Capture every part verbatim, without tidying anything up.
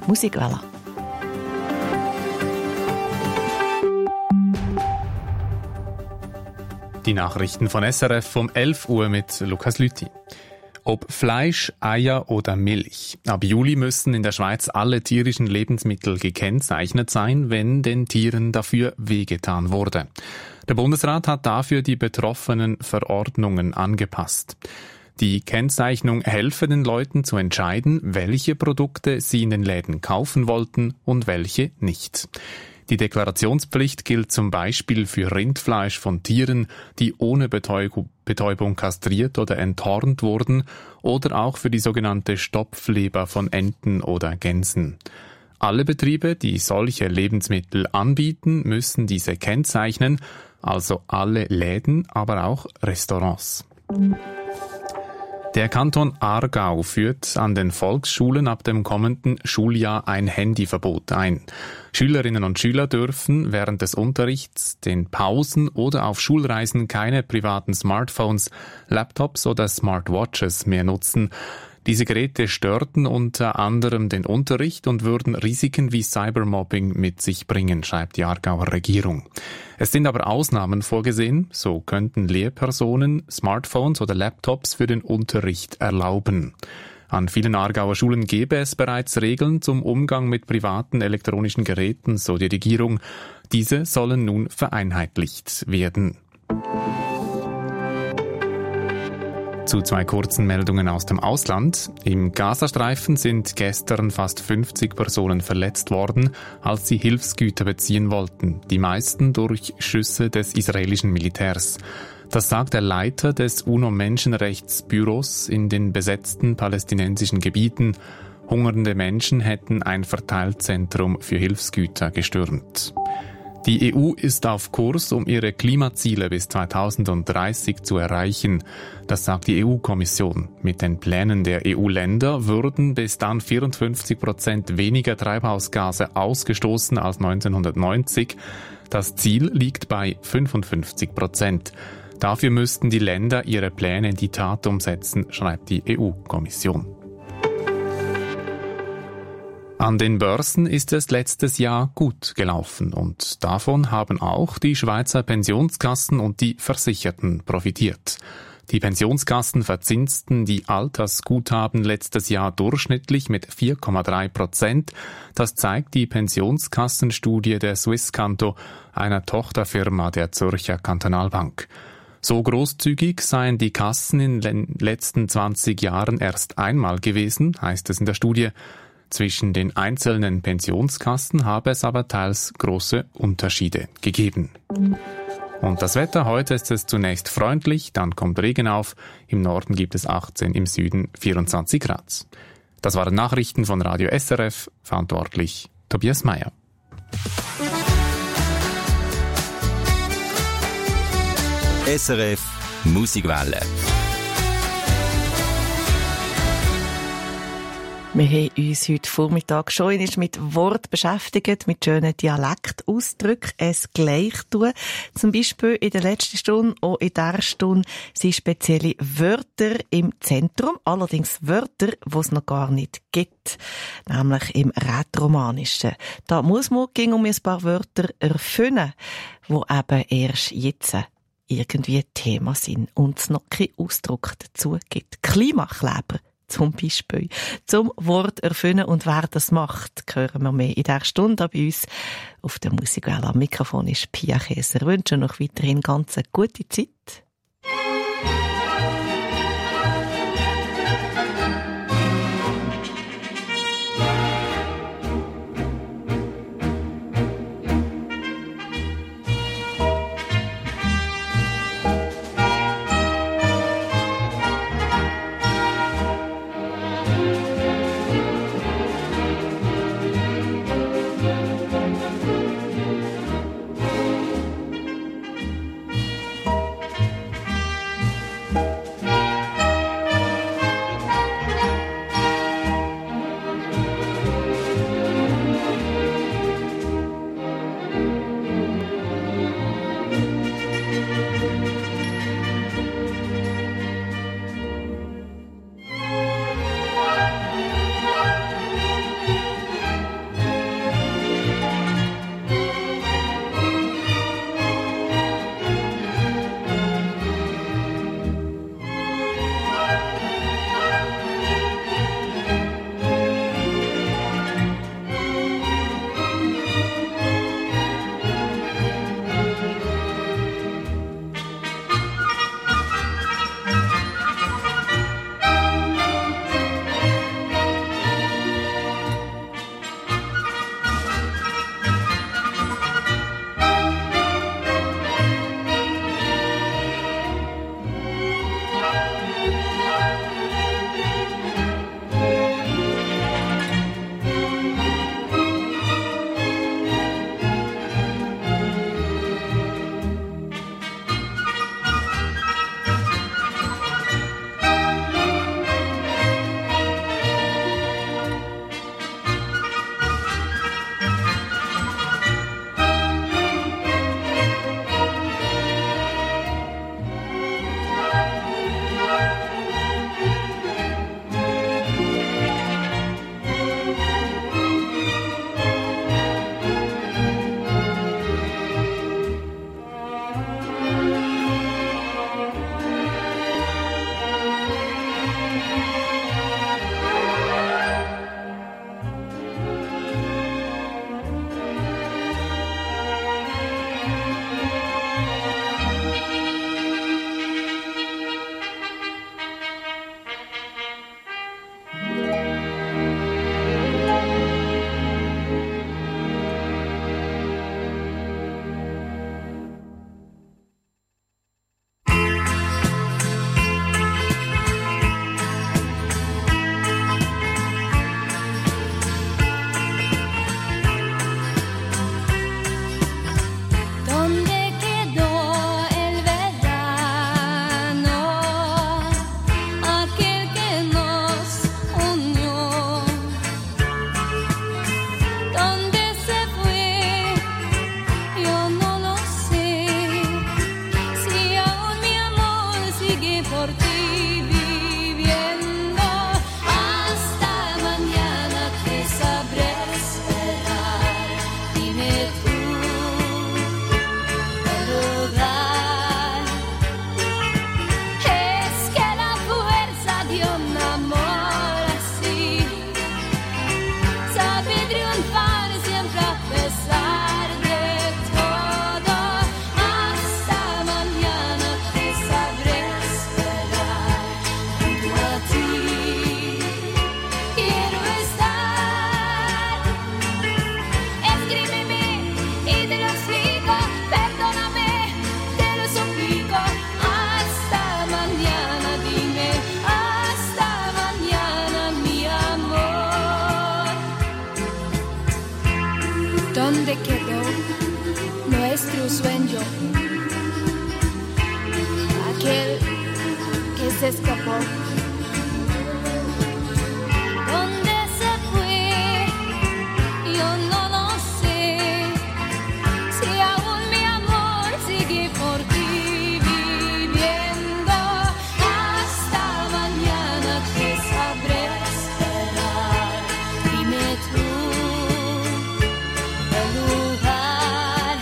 Musikwelle. Die Nachrichten von S R F um elf Uhr mit Lukas Lüthi. Ob Fleisch, Eier oder Milch. Ab Juli müssen in der Schweiz alle tierischen Lebensmittel gekennzeichnet sein, wenn den Tieren dafür wehgetan wurde. Der Bundesrat hat dafür die betroffenen Verordnungen angepasst. Die Kennzeichnung helfe den Leuten zu entscheiden, welche Produkte sie in den Läden kaufen wollten und welche nicht. Die Deklarationspflicht gilt zum Beispiel für Rindfleisch von Tieren, die ohne Betäubung, Betäubung kastriert oder enthornt wurden, oder auch für die sogenannte Stopfleber von Enten oder Gänsen. Alle Betriebe, die solche Lebensmittel anbieten, müssen diese kennzeichnen, also alle Läden, aber auch Restaurants. Der Kanton Aargau führt an den Volksschulen ab dem kommenden Schuljahr ein Handyverbot ein. Schülerinnen und Schüler dürfen während des Unterrichts, den Pausen oder auf Schulreisen keine privaten Smartphones, Laptops oder Smartwatches mehr nutzen. Diese Geräte störten unter anderem den Unterricht und würden Risiken wie Cybermobbing mit sich bringen, schreibt die Aargauer Regierung. Es sind aber Ausnahmen vorgesehen, so könnten Lehrpersonen Smartphones oder Laptops für den Unterricht erlauben. An vielen Aargauer Schulen gäbe es bereits Regeln zum Umgang mit privaten elektronischen Geräten, so die Regierung. Diese sollen nun vereinheitlicht werden. Zu zwei kurzen Meldungen aus dem Ausland. Im Gazastreifen sind gestern fast fünfzig Personen verletzt worden, als sie Hilfsgüter beziehen wollten, die meisten durch Schüsse des israelischen Militärs. Das sagt der Leiter des UNO-Menschenrechtsbüros in den besetzten palästinensischen Gebieten. Hungernde Menschen hätten ein Verteilzentrum für Hilfsgüter gestürmt. Die E U ist auf Kurs, um ihre Klimaziele bis zweitausenddreißig zu erreichen. Das sagt die E U-Kommission. Mit den Plänen der E U-Länder würden bis dann vierundfünfzig Prozent weniger Treibhausgase ausgestoßen als neunzehnhundertneunzig. Das Ziel liegt bei fünfundfünfzig Prozent. Dafür müssten die Länder ihre Pläne in die Tat umsetzen, schreibt die E U-Kommission. An den Börsen ist es letztes Jahr gut gelaufen und davon haben auch die Schweizer Pensionskassen und die Versicherten profitiert. Die Pensionskassen verzinsten die Altersguthaben letztes Jahr durchschnittlich mit vier Komma drei Prozent. Das zeigt die Pensionskassenstudie der Swisscanto, einer Tochterfirma der Zürcher Kantonalbank. So großzügig seien die Kassen in den letzten zwanzig Jahren erst einmal gewesen, heißt es in der Studie. Zwischen den einzelnen Pensionskassen habe es aber teils große Unterschiede gegeben. Und das Wetter, heute ist es zunächst freundlich, dann kommt Regen auf. Im Norden gibt es achtzehn, im Süden vierundzwanzig Grad. Das waren Nachrichten von Radio S R F, verantwortlich Tobias Meyer. S R F Musikwelle. Wir haben uns heute Vormittag schon mit Wort beschäftigt, mit schönen Dialektausdrücken, es gleich tun. Zum Beispiel in der letzten Stunde, auch in dieser Stunde, sind spezielle Wörter im Zentrum, allerdings Wörter, die es noch gar nicht gibt, nämlich im Rätoromanischen. Da muss man gegen um ein paar Wörter erfinden, die eben erst jetzt irgendwie Thema sind und es noch keinen Ausdruck dazu gibt. Klimakleber zum Beispiel. Zum Wort erfinden und wer das macht, hören wir mehr in dieser Stunde bei uns. Auf der Musikwelle am Mikrofon ist Pia Käser. Ich wünsche noch weiterhin ganz eine gute Zeit. ¿Dónde quedó nuestro sueño? Aquel que se escapó. ¿Dónde se fue? Yo no lo sé. Si aún mi amor sigue por ti viviendo, hasta mañana te sabré esperar. Dime tú el lugar.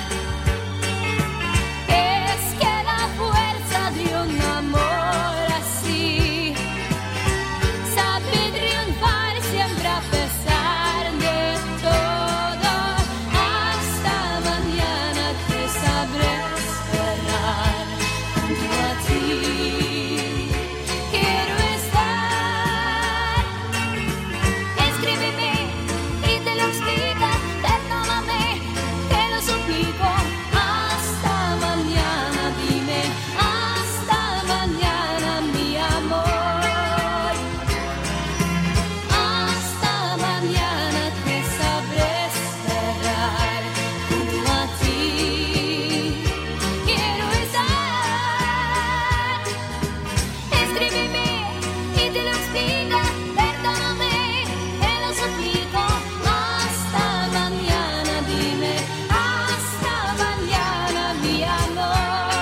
Es que la fuerza de un amor así sabe triunfar siempre a pesar de todo. Hasta mañana te sabré esperar. Junto a ti quiero estar. Escríbeme y te lo explico. Perdóname, te lo suplico. Hasta mañana, dime. Hasta mañana, mi amor. Hasta mañana te sabré esperar. Junto a ti quiero estar. Escríbeme y te lo explico. Perdóname, te lo suplico. Hasta mañana, dime. Hasta mañana, mi amor.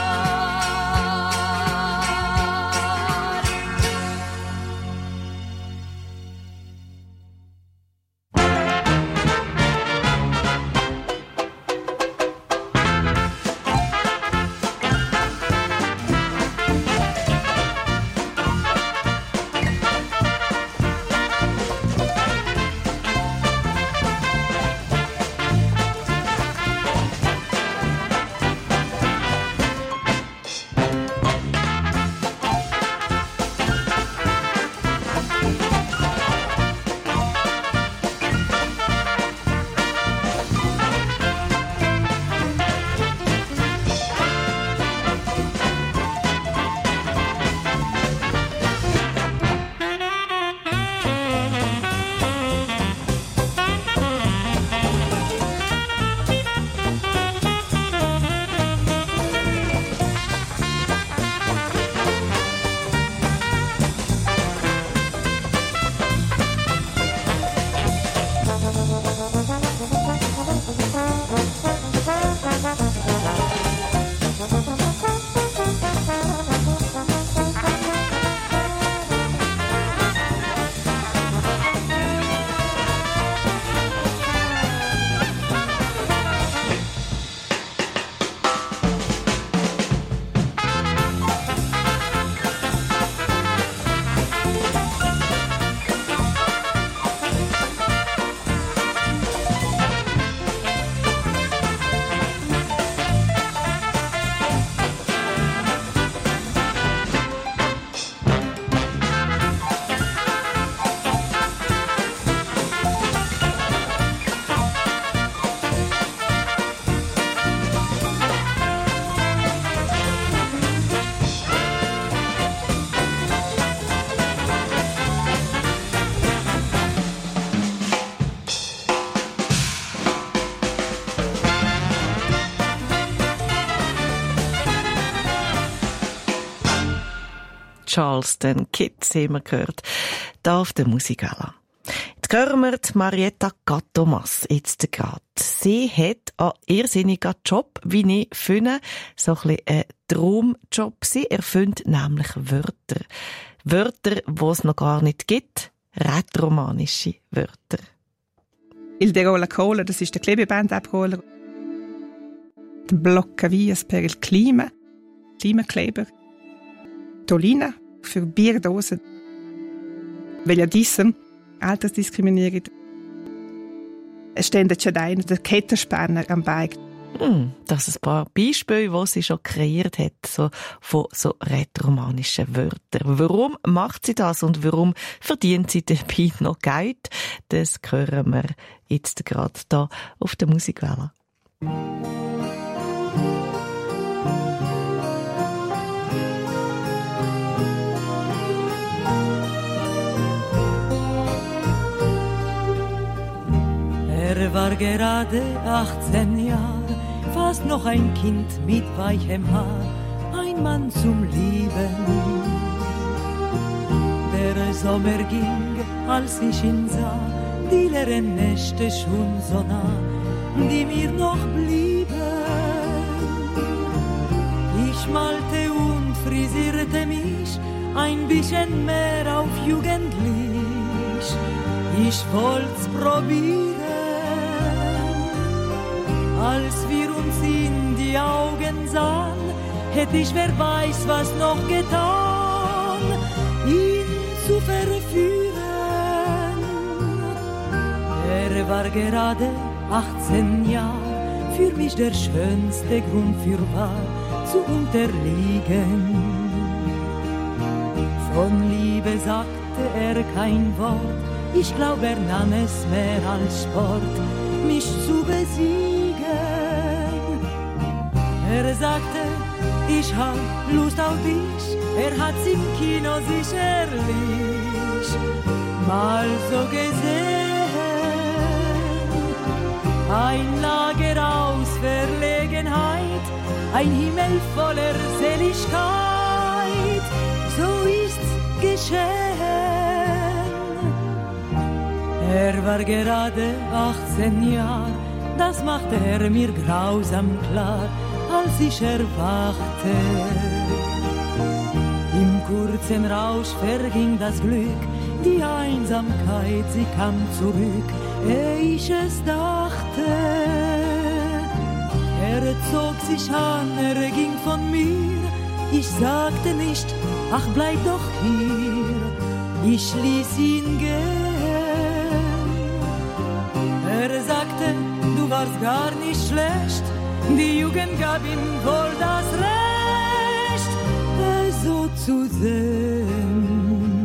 Charleston Kids haben wir gehört, da auf der Musikwelle. Jetzt hören wir die Marietta Gattomas jetzt gerade. Sie hat einen irrsinnigen Job, wie ich finde, so ein bisschen ein Traumjob. Sie erfindet nämlich Wörter. Wörter, die es noch gar nicht gibt. Rätoromanische Wörter. Il derola cola, das ist der Klebeband-Abroller. Der Blockavias per il Klima, Klimakleber. Tolina für Bierdosen. Vegliadissem, Altersdiskriminierung. Es stehen schon einer, der Kettenspänner am Bein. Hm, das sind ein paar Beispiele, die sie schon kreiert hat, so, von so rätoromanischen Wörtern. Warum macht sie das und warum verdient sie dabei noch Geld? Das hören wir jetzt gerade hier auf der Musikwelle. Er Er war gerade achtzehn Jahre, fast noch ein Kind mit weichem Haar, ein Mann zum Lieben. Der Sommer ging, als ich ihn sah, die leeren Nächte schon so nah, die mir noch blieben. Ich malte und frisierte mich ein bisschen mehr auf jugendlich. Ich wollt's probieren, als wir uns in die Augen sahen, hätte ich, wer weiß, was noch getan, ihn zu verführen. Er war gerade achtzehn Jahre, für mich der schönste Grund für wahr zu unterliegen. Von Liebe sagte er kein Wort, ich glaub, er nahm es mehr als Sport, mich zu besiegen. Er sagte, ich hab Lust auf dich, er hat's im Kino sicherlich mal so gesehen. Ein Lager aus Verlegenheit, ein Himmel voller Seligkeit, so ist's geschehen. Er war gerade achtzehn Jahre, das machte er mir grausam klar, als ich erwachte. Im kurzen Rausch verging das Glück, die Einsamkeit, sie kam zurück, ehe ich es dachte. Er zog sich an, er ging von mir, ich sagte nicht, ach bleib doch hier, ich ließ ihn gehen. Er sagte, du warst gar nicht schlecht, die Jugend gab ihm wohl das Recht, es so zu sehen.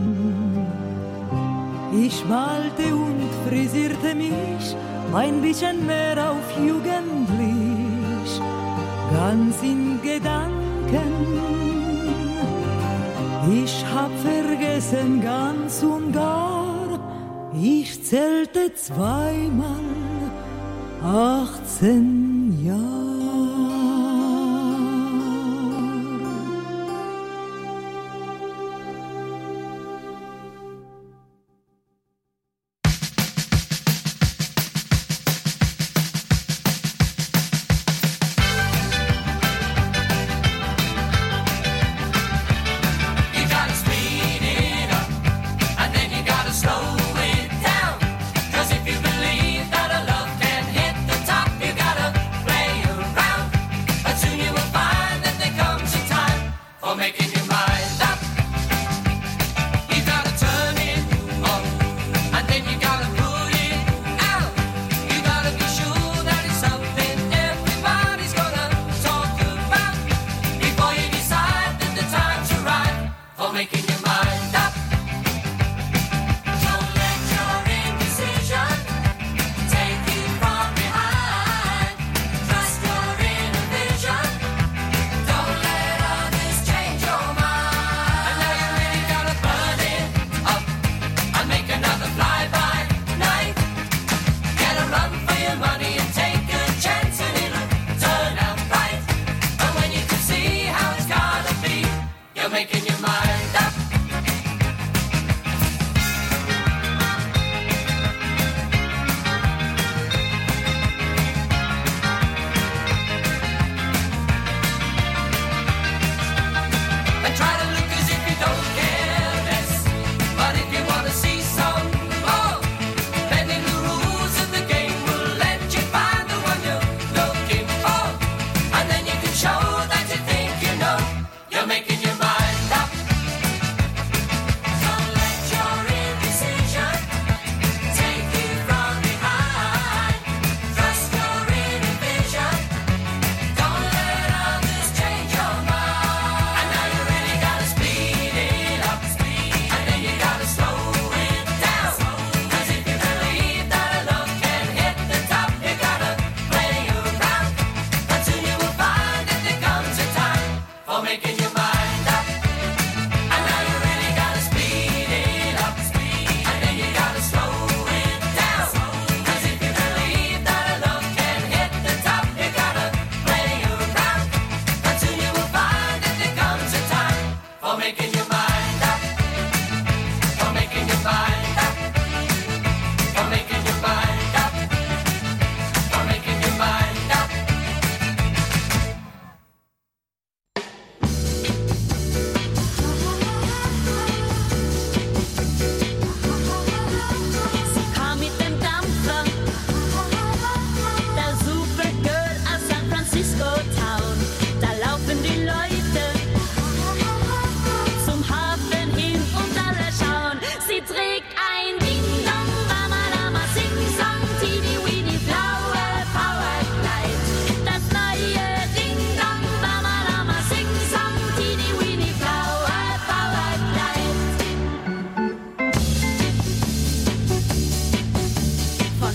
Ich malte und frisierte mich ein bisschen mehr auf jugendlich, ganz in Gedanken. Ich hab vergessen ganz und gar, ich zählte zweimal achtzehn Jahre. If you believe that a love can hit the top, you gotta play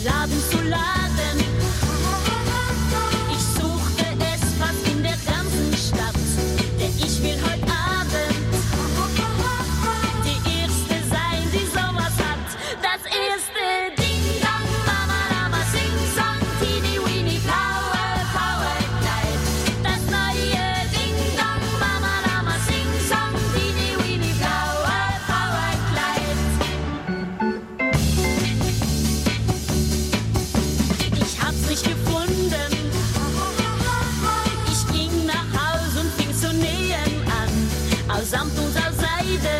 von Laden zu Laden. Ich suchte es fast in der ganzen Stadt, denn ich will heute Abend die Erste sein, die sowas hat. Das erste Ding-Dong, Mama-Lama, Sing-Song, Teeny-Weeny, blaue Powerkleid. Das neue Ding-Dong, Mama-Lama, Sing-Song, Teeny-Weeny, blaue Powerkleid. Ich hab's nicht gefunden. Ich ging nach Haus und fing zu nähen an. Aus Samt und aus Seide.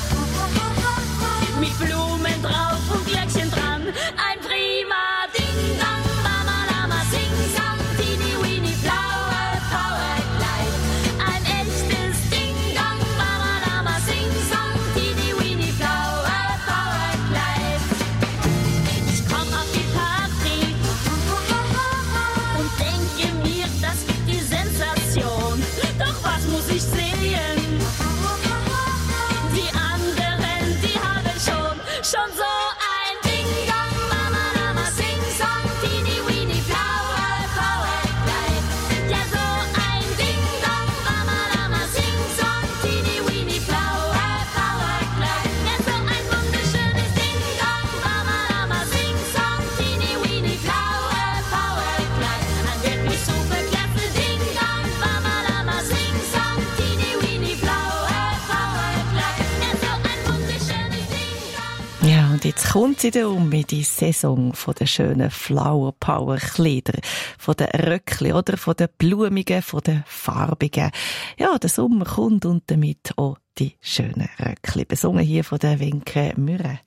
Mit Blumen drauf und Glöckchen dran. Ein prima Ding-Dong, Mama-Lama, Sing-Song, Teeny-Weeny, blaue Powerkleid. Ein echtes Ding-Dong, Mama-Lama, Sing-Song, Teeny-Weeny, blaue Powerkleid. Ich komm auf die Party und denke mir, das gibt die Sensation. Doch was muss ich sehen? Die anderen, die haben schon, schon so ein Ding-Dong, Mama-Lama, Sing-Song, Teeny-Weeny, blaue Powerkleid. Ja, so ein Ding-Dong, Mama-Lama, Sing-Song, Teeny-Weeny, blaue Powerkleid. Ja, so ein wunderschönes Ding-Dong, Mama-Lama, Sing-Song, Teeny-Weeny, blaue Powerkleid. Ein wirklich super klasse Ding-Dong, Mama-Lama, Sing-Song, Teeny-Weeny, blaue Powerkleid. Ja, so ein wunderschönes Ding-Dong. Ja, und jetzt kommt sie dann um in die Saison von den schönen Flower Power Kleider, von den Röckli oder von den blumigen, von den farbigen. Ja, der Sommer kommt und damit auch die schönen Röckli. Besungen hier von der Winke Mürre.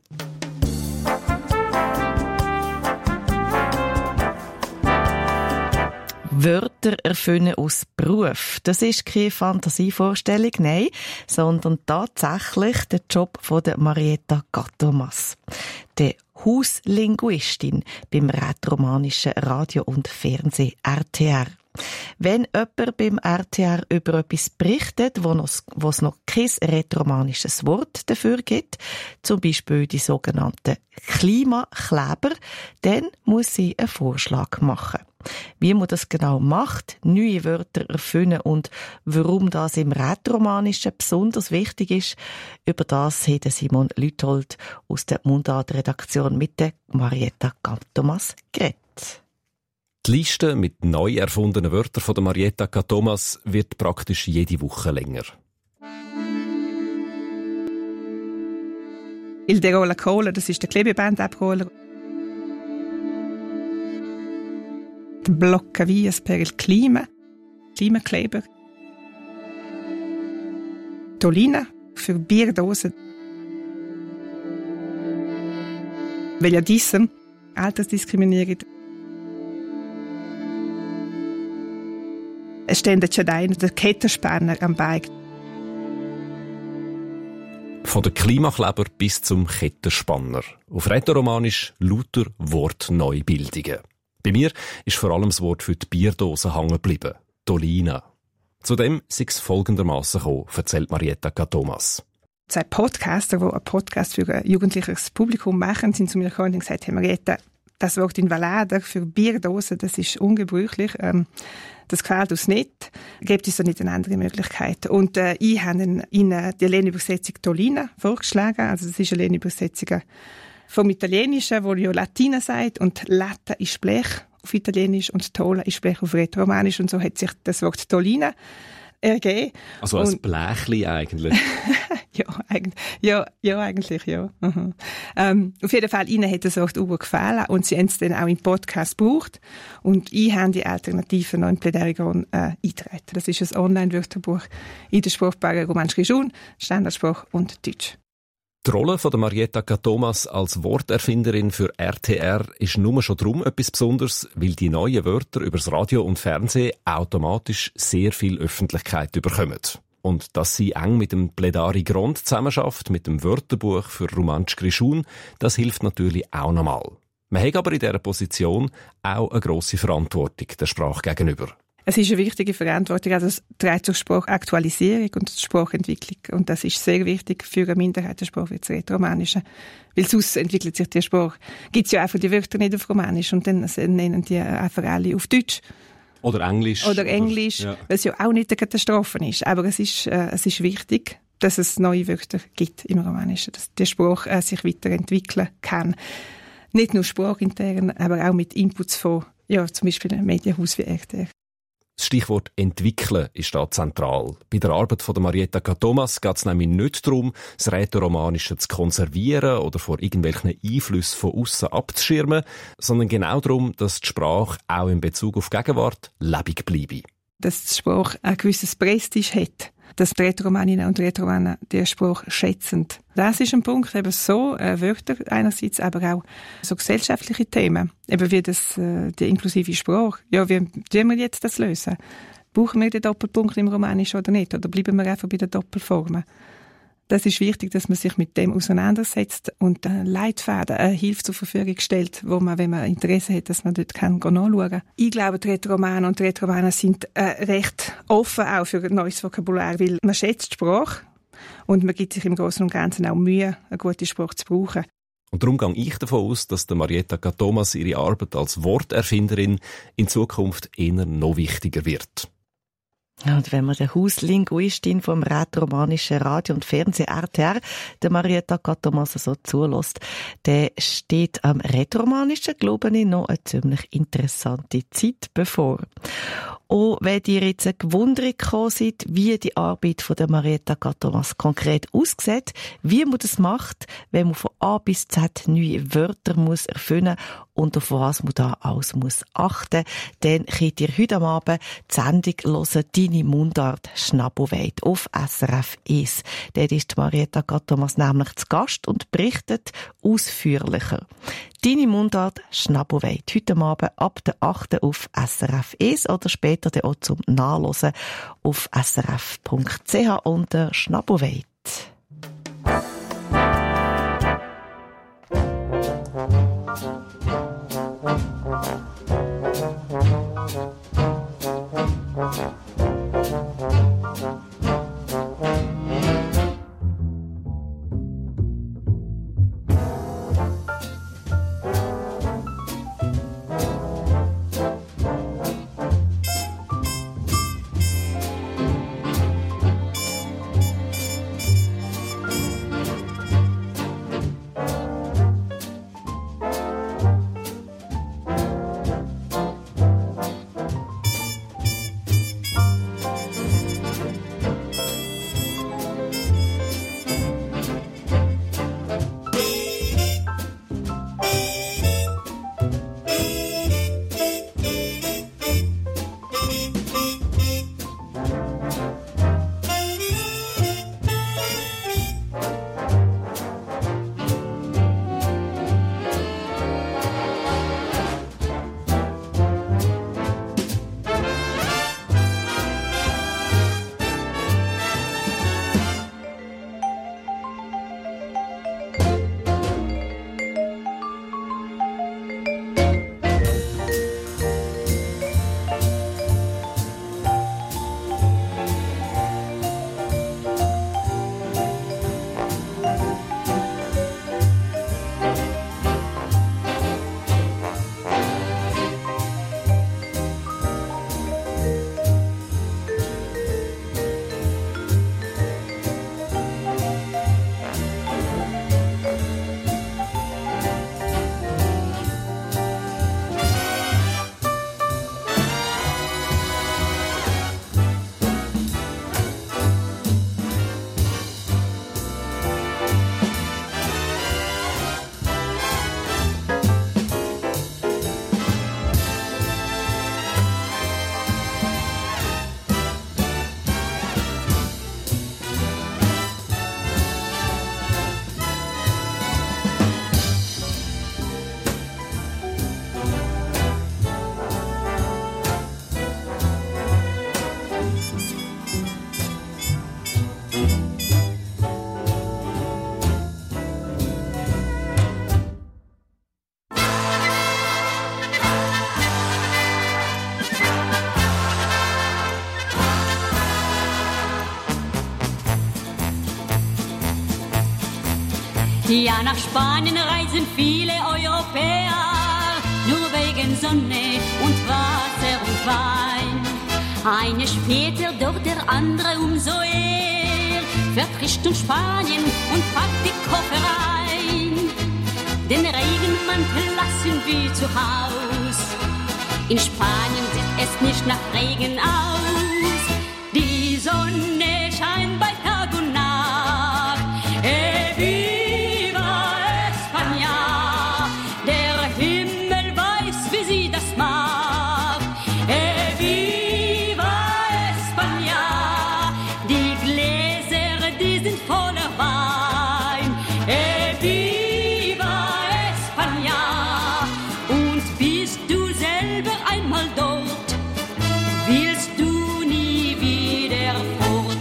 Wörter erfinden aus Beruf. Das ist keine Fantasievorstellung, nein, sondern tatsächlich der Job von der Marietta Gatomas, der Hauslinguistin beim rätoromanischen Radio und Fernsehen R T R. Wenn jemand beim R T R über etwas berichtet, wo es noch kein rätoromanisches Wort dafür gibt, zum Beispiel die sogenannten Klimakleber, dann muss sie einen Vorschlag machen. Wie man das genau macht, neue Wörter erfinden und warum das im Rätoromanischen besonders wichtig ist, über das hat Simon Lüthold aus der Mundart-Redaktion mit der Marietta Gatomas geredet. Die Liste mit neu erfundenen Wörtern von der Marietta Gatomas wird praktisch jede Woche länger. Il Derola Cola, das ist der Klebeband-Abroller. Der Blockavias per il Klima, Klimakleber. Tolina für Bierdosen. Vegliadissem, Altersdiskriminierung. Es stehen der Chadein, der Kettenspanner am Bein. Von den Klimakleber bis zum Kettenspanner. Auf Rätoromanisch lauter Wortneubildungen. Bei mir ist vor allem das Wort für die Bierdose hängen geblieben. Tolina. Zudem sei es folgendermaßen gekommen, erzählt Marietta Gatomas. Zwei Podcaster, die einen Podcast für ein jugendliches Publikum machen, sind zu mir gekommen und gesagt, hey Marietta, das Wort Invaleder für Bierdose, das ist ungebräuchlich. Ähm, das gefällt uns nicht. Gebt uns da nicht eine andere Möglichkeit. Und äh, ich habe Ihnen die Lehnübersetzung Tolina vorgeschlagen. Also das ist eine Lehnübersetzung vom Italienischen, wo ja Latina sagt. Und Latte ist Blech auf Italienisch und Tola ist Blech auf Rätoromanisch. Und so hat sich das Wort Tolina ergeben. Also als Blechli eigentlich. ja, eigentlich, ja, ja, eigentlich, ja. Mhm. Ähm, auf jeden Fall, ihnen hat das Wort Wort gefallen und sie haben es dann auch im Podcast gebraucht. Und ich habe die Alternative noch in Pläderigon äh, eingetragen. Das ist ein Online-Wörterbuch in der Sprachbarriere Romansch-Grischun, Standardsprache und Deutsch. Die Rolle von der Marietta Gatomas als Worterfinderin für R T R ist nur schon darum etwas Besonderes, weil die neuen Wörter übers Radio und Fernsehen automatisch sehr viel Öffentlichkeit bekommen. Und dass sie eng mit dem Plädari Grand zusammenarbeitet, mit dem Wörterbuch für Romansch Grischun, das hilft natürlich auch nochmal. Man hat aber in dieser Position auch eine grosse Verantwortung der Sprache gegenüber. Es ist eine wichtige Verantwortung, also es trägt zur Sprachaktualisierung und zur Sprachentwicklung. Und das ist sehr wichtig für eine Minderheitensprache wie das Rätoromanische. Weil sonst entwickelt sich die Sprache. Gibt es ja einfach die Wörter nicht auf Romanisch und dann nennen die einfach alle auf Deutsch. Oder Englisch. Oder Englisch, ja. weil es ja auch nicht eine Katastrophe ist. Aber es ist, äh, es ist wichtig, dass es neue Wörter gibt im Romanischen, dass die Sprache äh, sich weiterentwickeln kann. Nicht nur sprachintern, aber auch mit Inputs von, ja, zum Beispiel einem Medienhaus wie R T R. Das Stichwort «entwickeln» ist da zentral. Bei der Arbeit von der Marietta Thomas geht es nämlich nicht darum, das Rätoromanische zu konservieren oder vor irgendwelchen Einflüssen von aussen abzuschirmen, sondern genau darum, dass die Sprache auch in Bezug auf die Gegenwart lebendig bleibe. Dass die Sprache ein gewisses Prestige hat, dass die Rätoromaninnen und Rätoromanen die Sprache schätzen. Das ist ein Punkt, eben so äh, Wörter einerseits, aber auch so gesellschaftliche Themen, eben wie das, äh, die inklusive Sprache. Ja, wie wollen wir jetzt das lösen? Brauchen wir den Doppelpunkt im Romanischen oder nicht? Oder bleiben wir einfach bei den Doppelformen? Das ist wichtig, dass man sich mit dem auseinandersetzt und einen Leitfaden, eine Hilfe zur Verfügung stellt, wo man, wenn man Interesse hat, dass man dort kann nachschauen kann. Ich glaube, die Rätoromanen und die Rätoromanen sind äh, recht offen auch für ein neues Vokabular, weil man schätzt die Sprache und man gibt sich im Großen und Ganzen auch Mühe, eine gute Sprache zu brauchen. Und darum gehe ich davon aus, dass der Marietta Thomas ihre Arbeit als Worterfinderin in Zukunft eher noch wichtiger wird. Ja, und wenn man der Hauslinguistin vom rätoromanischen Radio und Fernsehen R T R, der Marietta Thomas, so zulässt, der steht am Rätoromanischen, glaube ich, noch eine ziemlich interessante Zeit bevor. Und wenn ihr jetzt gewundert gekommen seid, wie die Arbeit von der Marietta Thomas konkret aussieht, wie man das macht, wenn man von A bis Z neue Wörter muss erfinden und auf was man da alles muss achten, dann könnt ihr heute Abend die Sendung hören, «Deine Mundart Schnabelweit» auf S R F eins. Dort ist Marietta Thomas nämlich zu Gast und berichtet ausführlicher. «Deine Mundart Schnabelweit» heute Abend ab der achten auf S R F eins oder später dann auch zum Nachlesen auf s r f punkt c h unter Schnabelweit. Ja, nach Spanien reisen viele Europäer, nur wegen Sonne und Wasser und Wein. Eine später, doch der andere umso eher, fährt Richtung Spanien und packt die Koffer ein. Den Regenmantel lassen wir zu Haus. In Spanien sieht es nicht nach Regen aus. Die Sonne scheint bei Tag und Nacht. E viva España! Der Himmel weiß, wie sie das macht. E viva España! Die Gläser, die sind voller Wein. E viva España! Und bist du selber einmal dort, willst du nie wieder fort.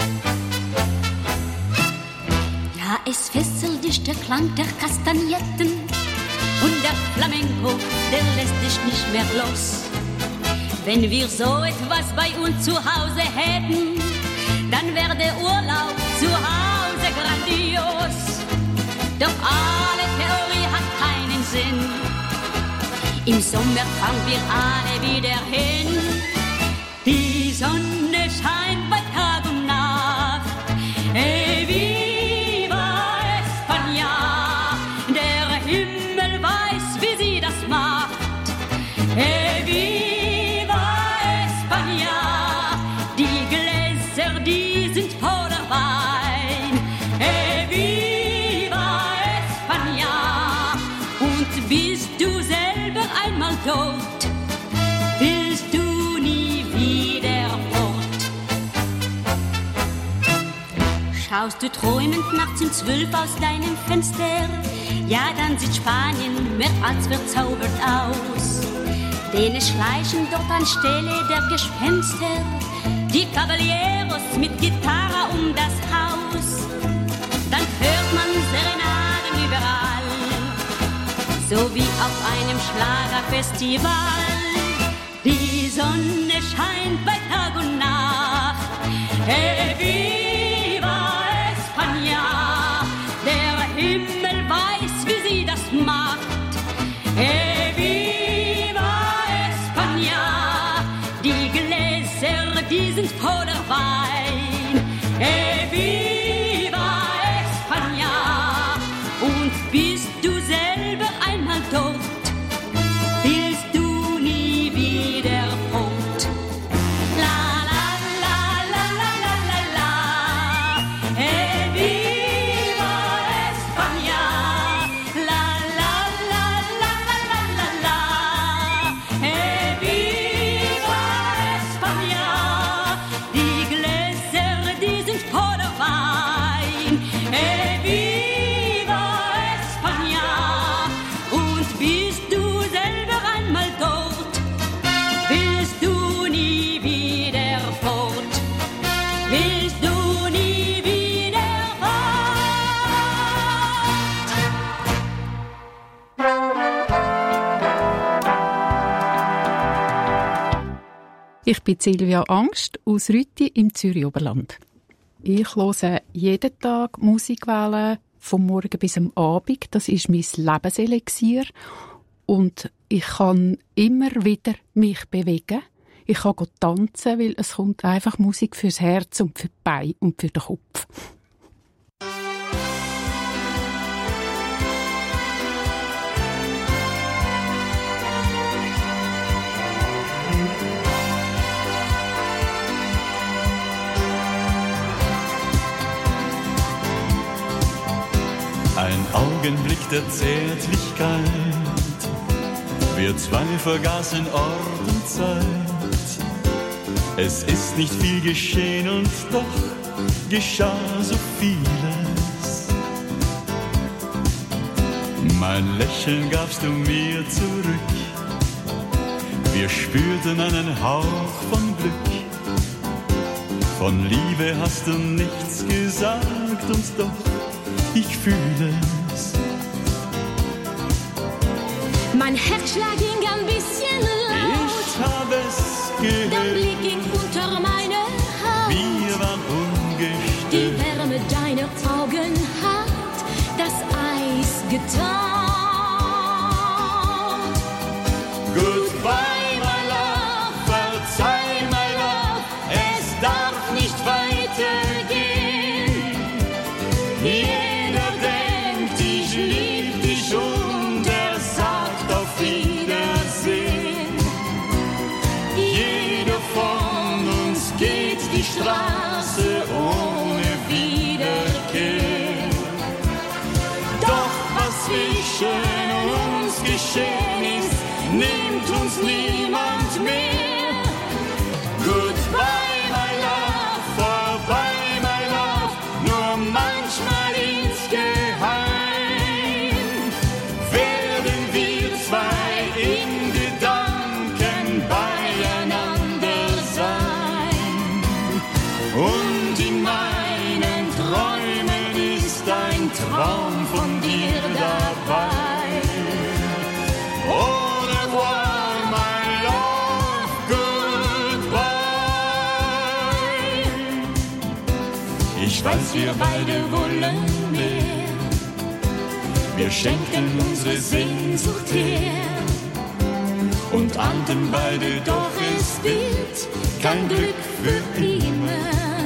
Ja, es fesselt dich der Klang der Kastagnetten und der Flamenco, der lässt dich nicht mehr los. Wenn wir so etwas bei uns zu Hause hätten, dann wäre der Urlaub zu Hause grandios. Doch alle Theorie hat keinen Sinn. Im Sommer fahren wir alle wieder hin. Die Sonne scheint bei Tag und Nacht. E viva España! Der Himmel weiß, wie sie das macht. E viva España! Die Gläser, die sind voller Wein. E viva España! Und bist du selber einmal dort, willst du nie wieder fort. Schaust du träumend nachts um zwölf aus deinem Fenster, ja, dann sieht Spanien mehr als verzaubert aus. Denn es schleichen dort anstelle der Gespenster die Caballeros mit Gitarre um das Haus. Dann hört man Serenaden überall, so wie auf einem Schlagerfestival. Die Sonne scheint bei Tag und Nacht. E viva España! Der Himmel weiß, wie sie das macht. E viva España! Die Gläser, die sind voller Wein. E viva España! Und bist du selber einmal dort, willst du nie wieder fort. La la la la la la la la. E viva España. La la la la la la la la. E viva España. Die Gläser, die sind voller Wein. E viva España. Und bist du selber einmal dort, willst du nie wieder fort, willst du nie wieder fort. Ich bin Silvia Angst aus Rütti im Zürich Oberland. Ich höre jeden Tag Musikwellen vom Morgen bis am Abend. Das ist mein Lebenselixier. Und ich kann immer wieder mich bewegen. Ich kann tanzen, weil es kommt einfach Musik fürs Herz und für die Beine und für den Kopf. Ein Augenblick der Zärtlichkeit, wir zwei vergaßen Ort und Zeit. Es ist nicht viel geschehen und doch geschah so vieles. Mein Lächeln gabst du mir zurück, wir spürten einen Hauch von Glück. Von Liebe hast du nichts gesagt und doch ich fühle es. Mein Herzschlag ging ein bisschen laut. Ich habe es gehört. Dein Blick ging unter meine Haut. Wir waren ungestört. Die Wärme deiner Augen hat das Tag. Goodbye, my love, verzeih, my love, es darf nicht weitergehen. Jeder denkt, ich lieb dich und er sagt auf Wiedersehen. Jeder von uns geht die Straße ohne Wiederkehr. Doch was zwischen uns geschehen ist, nimmt uns niemand mehr. Goodbye, my love, vorbei, my love, nur manchmal insgeheim werden wir zwei in Gedanken beieinander sein. Und in meinen Träumen ist ein Traum von dir dabei. Au revoir, my love, goodbye. Ich weiß, wir beide wollen mehr. Wir schenken unsere Sehnsucht her und ahnten beide, doch es wird kein Glück für immer.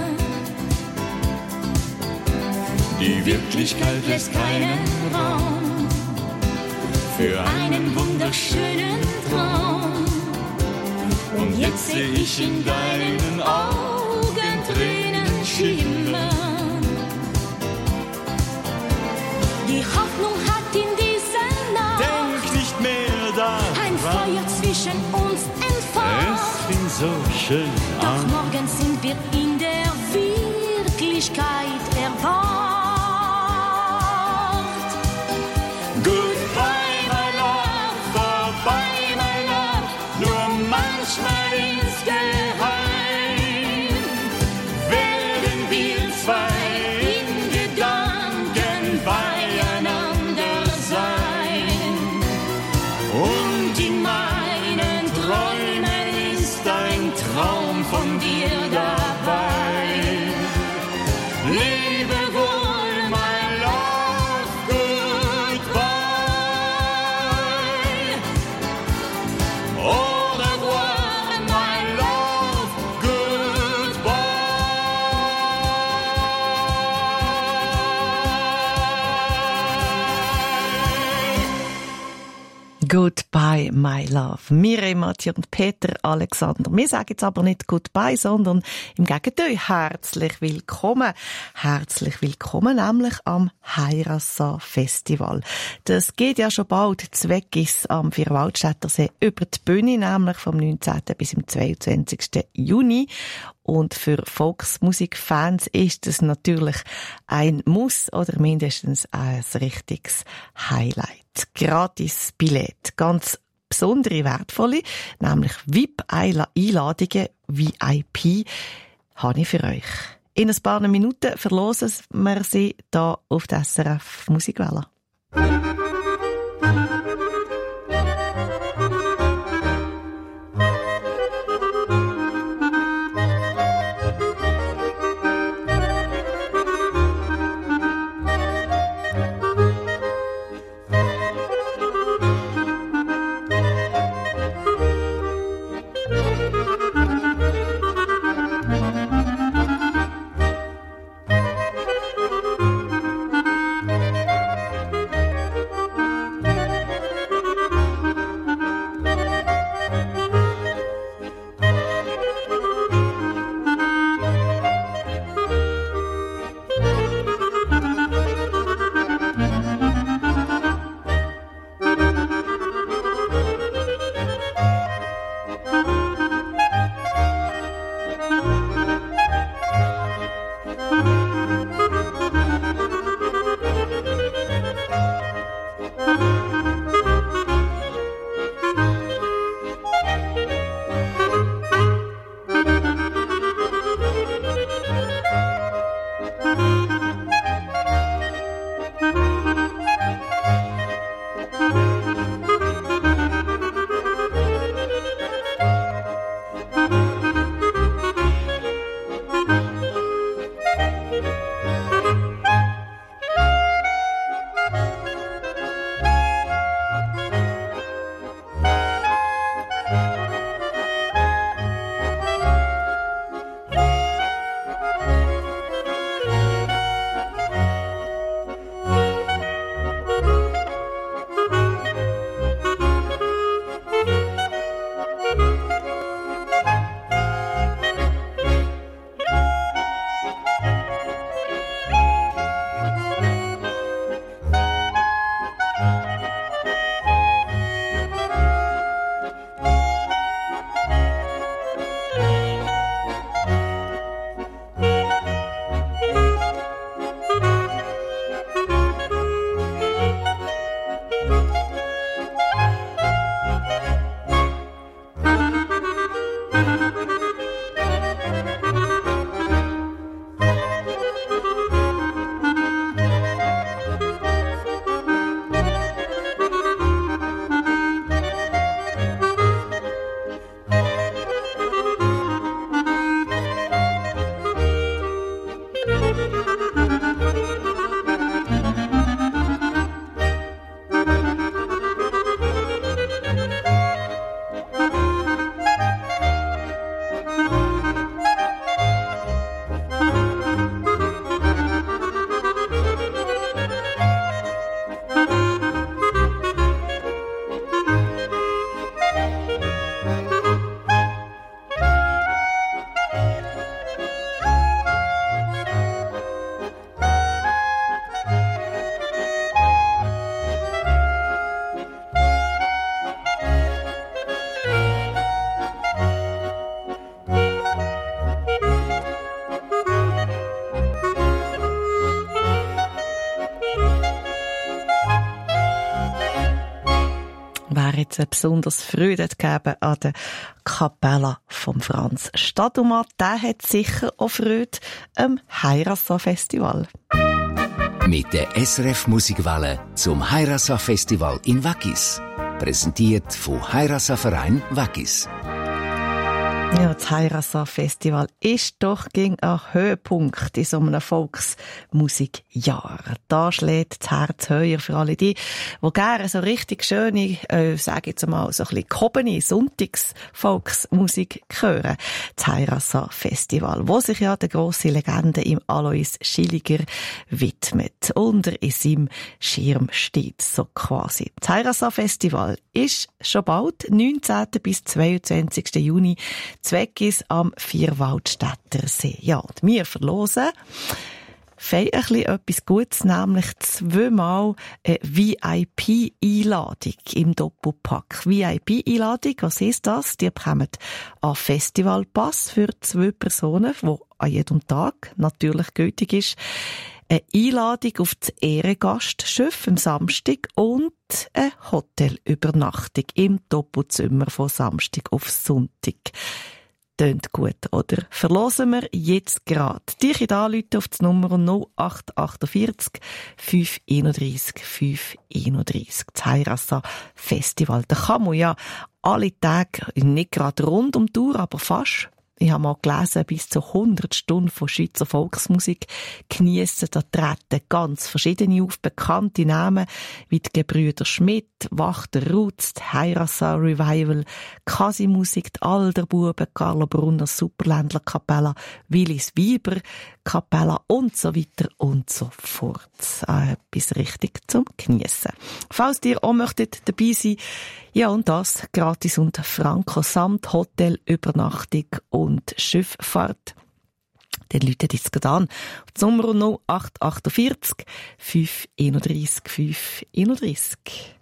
Die Wirklichkeit lässt keinen Raum für einen wunderschönen Traum. Und jetzt sehe ich in deinen Augen Tränen schimmern. Die Hoffnung hat in dieser Nacht Denk nicht mehr daran. ein Feuer zwischen uns entfacht. Es fing so schön Doch an. morgen sind wir in der Wirklichkeit erwacht. Goodbye, my love, vorbei, my love, nur manchmal insgeheim werden wir zwei in Gedanken beieinander sein. Und in meinen Träumen ist ein Traum von dir dabei. Lebe wohl, my love, goodbye. Au revoir, my love, goodbye. Goodbye, my love. Mireille, Mathieu und Peter Alexander. Wir sagen jetzt aber nicht Goodbye, sondern im Gegenteil herzlich willkommen. Herzlich willkommen nämlich am Heirassa Festival. Das geht ja schon bald zu Weggis am Vierwaldstättersee über die Bühne, nämlich vom neunzehnten bis zum zweiundzwanzigsten Juni. Und für Volksmusikfans ist es natürlich ein Muss oder mindestens ein richtiges Highlight. Gratis Billett, ganz besondere, wertvolle, nämlich V I P-Einladungen, V I P, habe ich für euch. In ein paar Minuten verlosen wir sie hier auf der S R F Musikwelle. heute besonders Freude gegeben an der Kapella von Franz Stadumat. Der hat sicher auch Freude am Heirassa-Festival. Mit der S R F Musikwelle zum Heirassa-Festival in Waggis. Präsentiert von Heirassa-Verein Waggis. Ja, das Heirassa-Festival ist doch gegen ein Höhepunkt in so einem Volksmusikjahr. Da schlägt das Herz höher für alle die, die gerne so richtig schöne, äh, sage ich jetzt mal, so ein bisschen gehobene Sonntags-Volksmusik hören. Das Heirassa-Festival, wo sich ja der grosse Legende im Alois Schilliger widmet. Unter in seinem Schirm steht so quasi. Das Heirassa-Festival ist schon bald, neunzehnten bis zweiundzwanzigsten Juni, Zweckis am Vierwaldstätter See. Ja, und wir verlosen fein ein bisschen etwas Gutes, nämlich zweimal eine V I P-Einladung im Doppelpack. V I P-Einladung, was ist das? Die bekommen einen Festivalpass für zwei Personen, der an jedem Tag natürlich gültig ist. Eine Einladung auf das Ehrengastschiff am Samstag und eine Hotelübernachtung im Doppelzimmer von Samstag auf Sonntag. Tönt gut, oder? Verlosen wir jetzt gerade. Dich in anrufen auf die Nummer null acht achtundvierzig fünf einunddreißig fünf einunddreißig. Das Heirassa Festival. Da kann man ja alle Tage, nicht gerade rund um die Uhr, aber fast. Ich habe mal gelesen, bis zu hundert Stunden von Schweizer Volksmusik geniessen. Da treten ganz verschiedene auf, bekannte Namen wie die Gebrüder Schmidt, Wachter Rutz, die Heirassa Revival, Kasi-Musik, die Alderbuben, Carlo Brunner Superländler Kapella, Willis Wieber Kapella und so weiter und so fort. Äh, etwas richtig zum Geniessen. Falls ihr auch möchtet dabei sein, ja, und das gratis und franko samt Hotelübernachtung und Schifffahrt. Dann läutet jetzt gerade an. Auf die Nummer null acht achtundvierzig fünf einunddreißig fünf einunddreißig.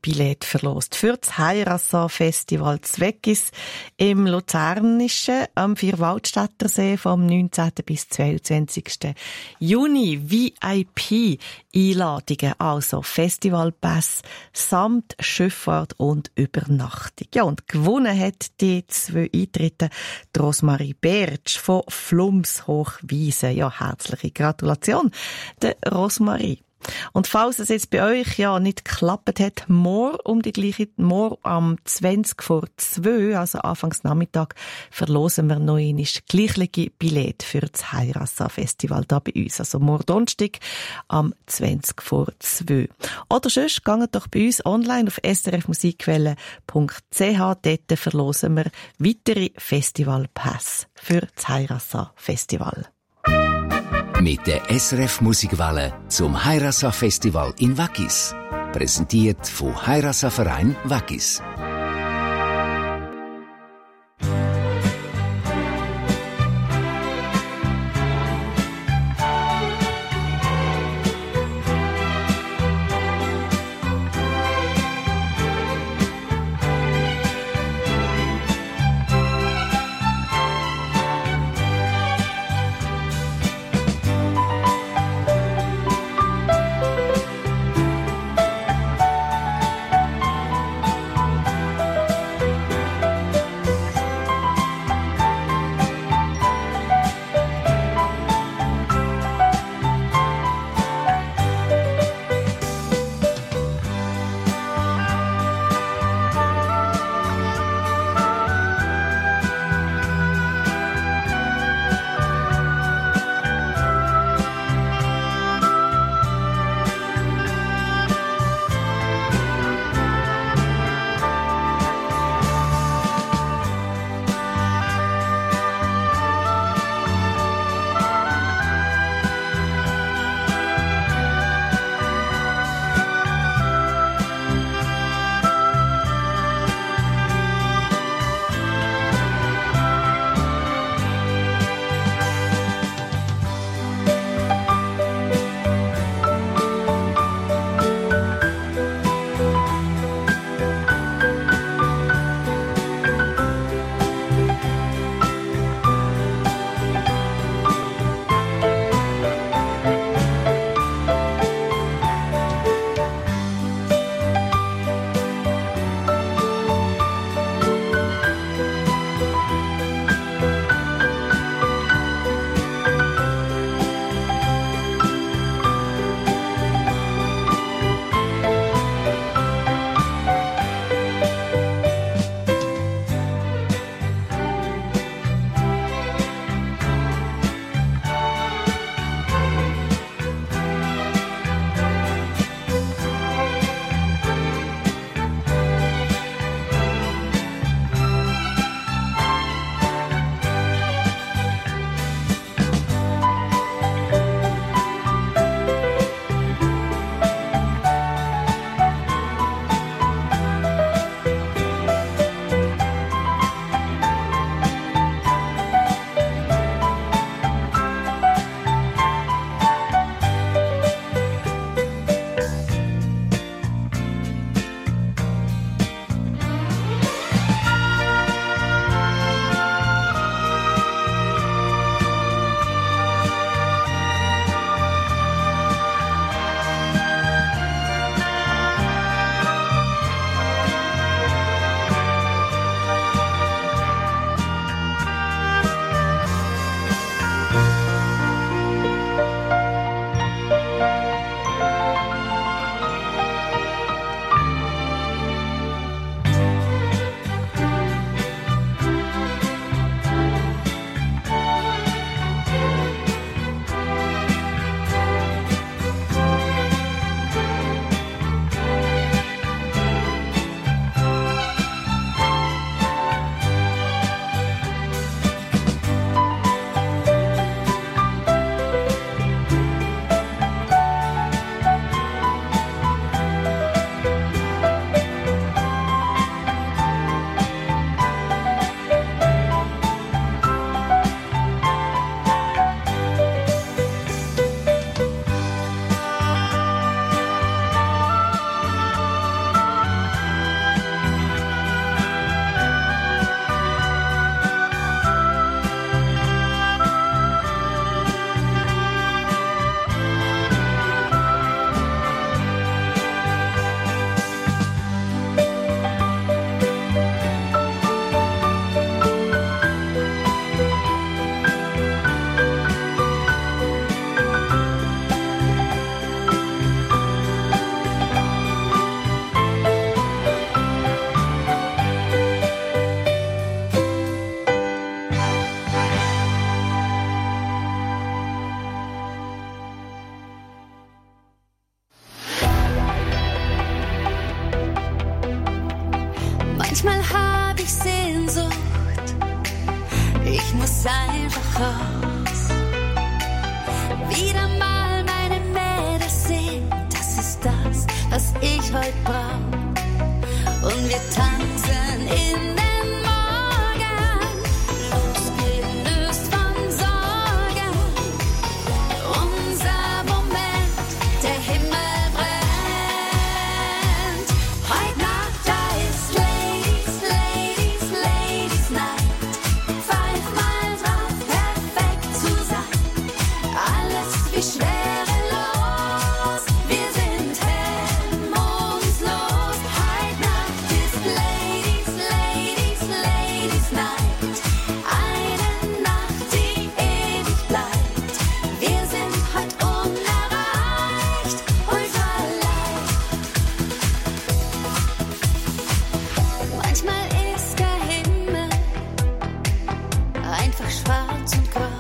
Billett verlost für das Heirassa-Festival Zweckis im Luzernischen am Vierwaldstättersee vom neunzehnten bis zweiundzwanzigsten Juni. V I P-Einladungen, also Festivalpass samt Schifffahrt und Übernachtung. Ja, und gewonnen hat die zwei Eintritte die Rosmarie Bertsch von Flums Hochwiesen. Ja, herzliche Gratulation, der Rosmarie. Und falls es jetzt bei euch ja nicht geklappt hat, morgen um die gleiche, morgen am zwanzig vor zwei, also anfangs Nachmittag, verlosen wir noch einmal gleiche Billett für das Heirassa-Festival da bei uns. Also morgen Donnerstag am zwanzig vor zwei. Oder sonst geht doch bei uns online auf s r f musikwelle punkt c h. Dort verlosen wir weitere Festivalpass für das Heirassa-Festival. Mit der S R F Musikwelle zum Heirassa Festival in Wackis. Präsentiert von Heirassa Verein Wackis. es einfach raus. Wieder mal meine Mädels sehen, das ist das, was ich heute brauch. Und wir tanzen in den Morgen, losgelöst von Sorgen. Unser Moment, der Himmel brennt. Heute Nacht, da ist Ladies, Ladies, Ladies Night. Fünfmal drauf, perfekt zu sein. Alles wie schwerelos. Wir sind hemmungslos. Heute Nacht ist Ladies, Ladies, Ladies Night. Eine Nacht, die ewig bleibt. Wir sind heute unerreicht, ultra leicht. Manchmal ist der Himmel einfach schwarz und grau.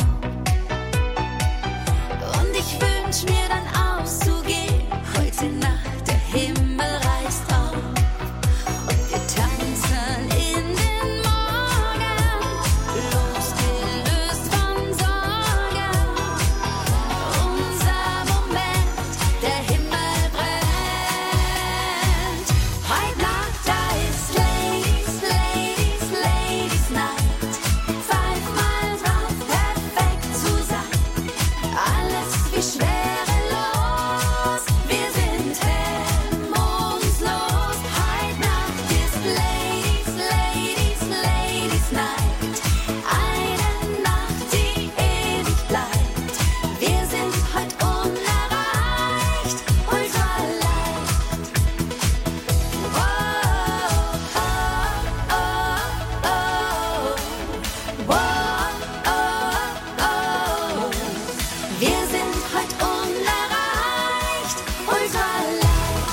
Und ich wünsch mir dann auszugehen. Heute Nacht, der Himmel reißt auf. Und wir tanzen in den Morgen, losgelöst von Sorgen. Unser Moment, der Himmel brennt. Heute Nacht, da ist Ladies, Ladies, Ladies Night. Fünfmal drauf, perfekt zu sein. Alles wie schwerelos. Wir sind hemmungslos. Heute Nacht ist Ladies, Ladies, Ladies Night. Eine Nacht, die ewig bleibt. Wir sind heute unerreicht, ultra leicht. Oh, oh, oh, oh. Oh, oh, oh. Wir sind heute unerreicht, ultra leicht.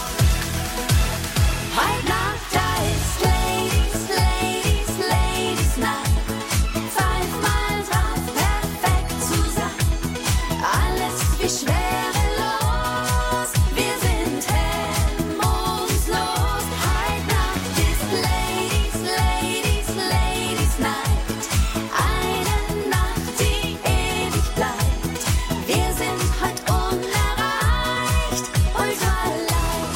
Heute Nacht, da ist Ladies, Ladies, Ladies Night. Fünfmal drauf, perfekt zu sein. Alles wie schwerelos. Wir sind hemmungslos. Heute Nacht ist Ladies, Ladies, Ladies Night. Eine Nacht, die ewig bleibt. Wir sind heute unerreicht, ultra leicht.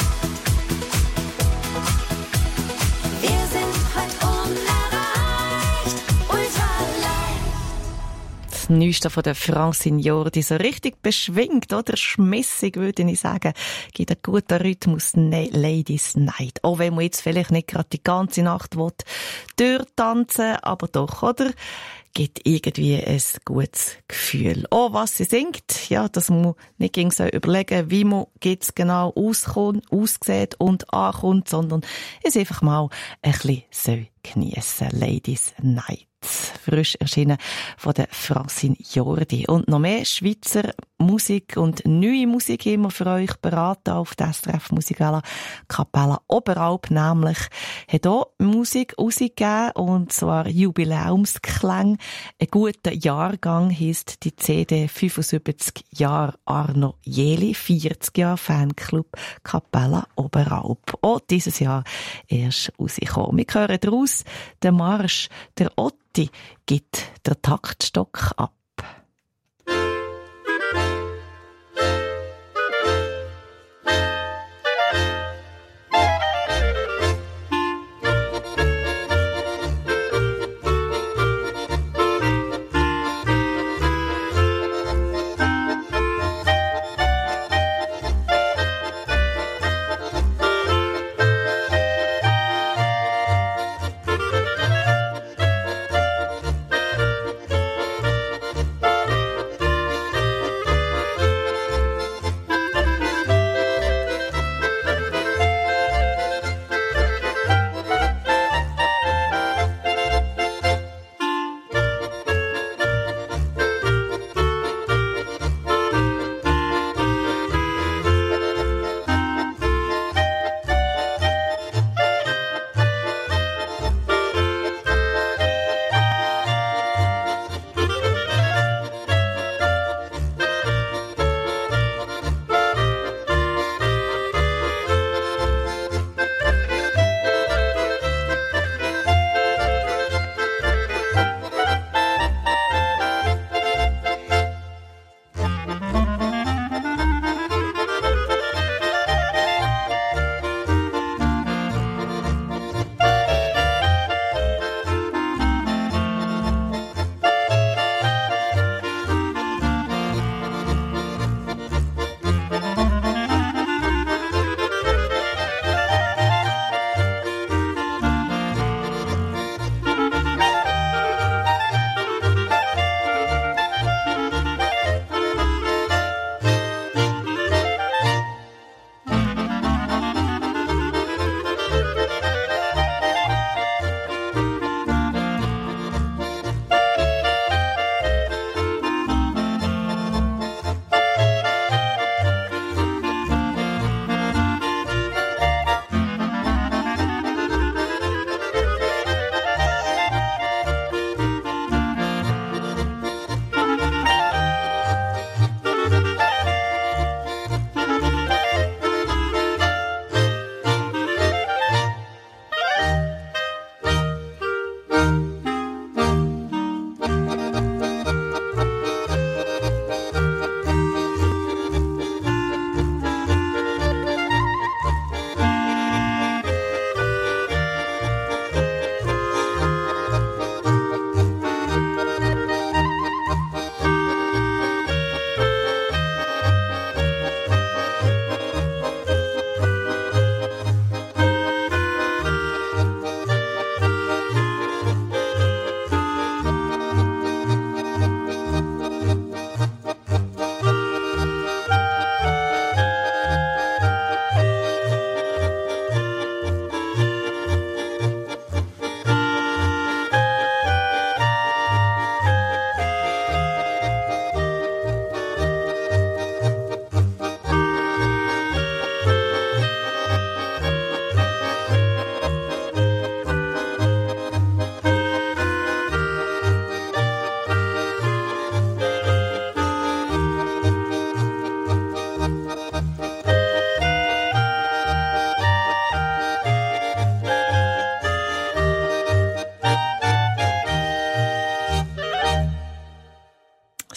Wir sind heute unerreicht, ultra leicht. Das Neueste von der Francine Jordi, so richtig beschwingt oder schmissig, würde ich sagen. Gibt einen guten Rhythmus, ne, Ladies Night. Auch wenn man jetzt vielleicht nicht gerade die ganze Nacht will, durchtanzen, aber doch, oder? Gibt irgendwie ein gutes Gefühl. Oh, was sie singt, ja, das muss man nicht gegen so überlegen, wie man jetzt genau auskommt, aussieht und ankommt, sondern es einfach mal ein bisschen so geniessen. Ladies Night. Frisch erschienen von der Francine Jordi. Und noch mehr Schweizer Musik und neue Musik immer für euch beraten auf der S R F Musikgala Kapelle Oberalp, nämlich hat auch Musik rausgegeben, und zwar Jubiläumsklang. Ein guter Jahrgang heisst die C D fünfundsiebzig Jahre Arno Jeli, vierzig Jahre Fanclub Kapelle Oberalp. Auch dieses Jahr erst rausgekommen. Wir hören daraus den Marsch der Otti gibt der Taktstock ab.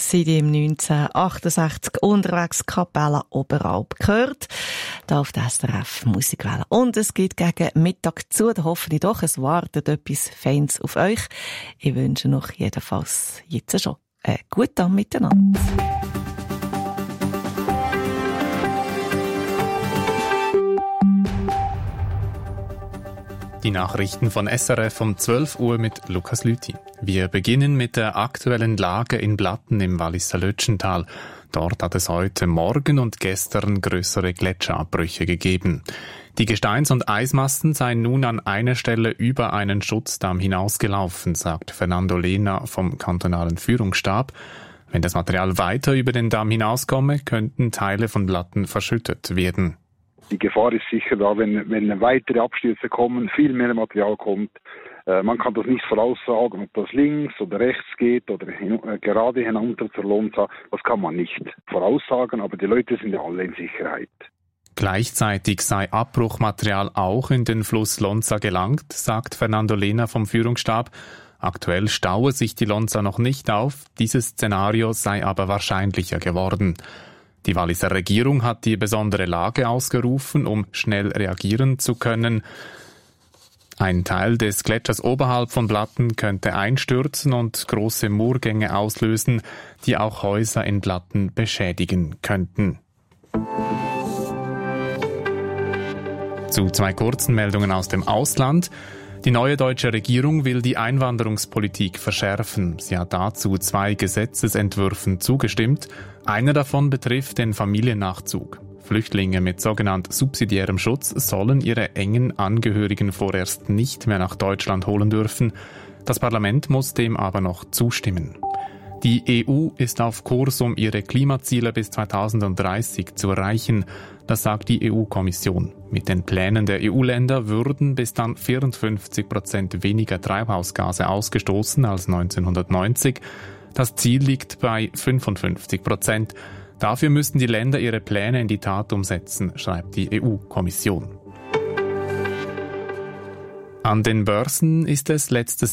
sind im neunzehnhundertachtundsechzig unterwegs Kapelle Oberalp gehört. Da auf der S R F Musikwelle. Und es geht gegen Mittag zu. Da hoffe ich doch, es wartet etwas Feines auf euch. Ich wünsche noch jedenfalls jetzt schon einen guten Abend miteinander. Die Nachrichten von S R F um zwölf Uhr mit Lukas Lüthi. Wir beginnen mit der aktuellen Lage in Blatten im Walliser Lötschental. Dort hat es heute Morgen und gestern größere Gletscherabbrüche gegeben. Die Gesteins- und Eismassen seien nun an einer Stelle über einen Schutzdamm hinausgelaufen, sagt Fernando Lehner vom kantonalen Führungsstab. Wenn das Material weiter über den Damm hinauskomme, könnten Teile von Blatten verschüttet werden. Die Gefahr ist sicher da, wenn, wenn weitere Abstürze kommen, viel mehr Material kommt. Äh, man kann das nicht voraussagen, ob das links oder rechts geht oder hin, äh, gerade hinunter zur Lonza. Das kann man nicht voraussagen, aber die Leute sind ja alle in Sicherheit. Gleichzeitig sei Abbruchmaterial auch in den Fluss Lonza gelangt, sagt Fernando Lehner vom Führungsstab. Aktuell staue sich die Lonza noch nicht auf, dieses Szenario sei aber wahrscheinlicher geworden. Die Walliser Regierung hat die besondere Lage ausgerufen, um schnell reagieren zu können. Ein Teil des Gletschers oberhalb von Blatten könnte einstürzen und große Murgänge auslösen, die auch Häuser in Blatten beschädigen könnten. Zu zwei kurzen Meldungen aus dem Ausland. Die neue deutsche Regierung will die Einwanderungspolitik verschärfen. Sie hat dazu zwei Gesetzesentwürfen zugestimmt. Einer davon betrifft den Familiennachzug. Flüchtlinge mit sogenannt subsidiärem Schutz sollen ihre engen Angehörigen vorerst nicht mehr nach Deutschland holen dürfen. Das Parlament muss dem aber noch zustimmen. Die E U ist auf Kurs, um ihre Klimaziele bis zweitausenddreißig zu erreichen. Das sagt die E U-Kommission. Mit den Plänen der E U-Länder würden bis dann vierundfünfzig Prozent weniger Treibhausgase ausgestoßen als neunzehnhundertneunzig. Das Ziel liegt bei fünfundfünfzig Prozent. Dafür müssten die Länder ihre Pläne in die Tat umsetzen, schreibt die E U-Kommission. An den Börsen ist es letztes